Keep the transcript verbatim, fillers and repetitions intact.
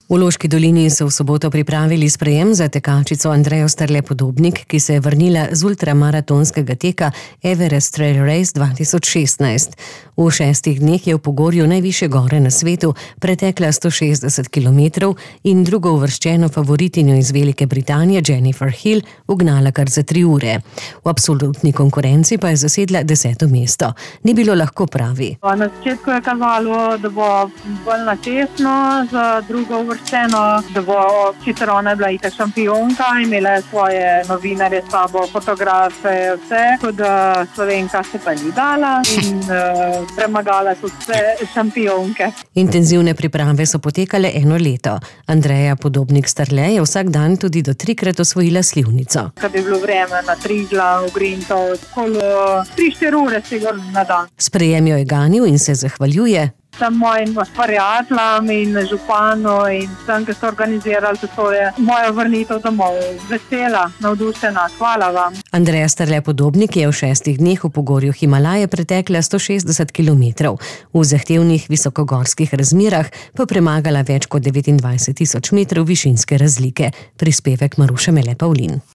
V Loški dolini so v soboto pripravili sprejem za tekačico Andrejo Starle Podobnik, ki se je vrnila z ultramaratonskega teka Everest Trail Race dva tisoč šestnajst. V šestih dneh je v Pogorju, najvišje gore na svetu, pretekla sto šestdeset kilometrov in drugo uvrščeno favoritinjo iz Velike Britanije Jennifer Hill ugnala kar za tri ure. V absolutni konkurenci pa je zasedla deseto mesto. Ni bilo lahko, pravi. Na začetku je kazalo, da bo bolj natesno, za drugo uvrščeno, da bo sicer ona bila itak šampionka, imela je svoje novinarje s sabo, fotografe, vse, tako da Slovenka se pa ni dala in uh, premagala so vse šampionke. Intenzivne priprave so potekale eno leto. Andreja Podobnik Starle je vsak dan tudi do trikrat osvojila slivnico. Kad je bilo vreme na Triglav, Grintov, okolo tri štiri ure sigurno na dan. Sprejem jo je ganil in se zahvaljuje Sem mojim prijateljem in županu in vsem, ki so organizirali to je moja vrnitev domov. Vesela, navdušena, hvala vam. Andreja Starle Podobnik je v šestih dneh v Pogorju Himalaje pretekla sto šestdeset kilometrov. V zahtevnih visokogorskih razmerah pa premagala več kot devetindvajset tisoč metrov višinske razlike. Prispevek Maruše Mele Pavlin.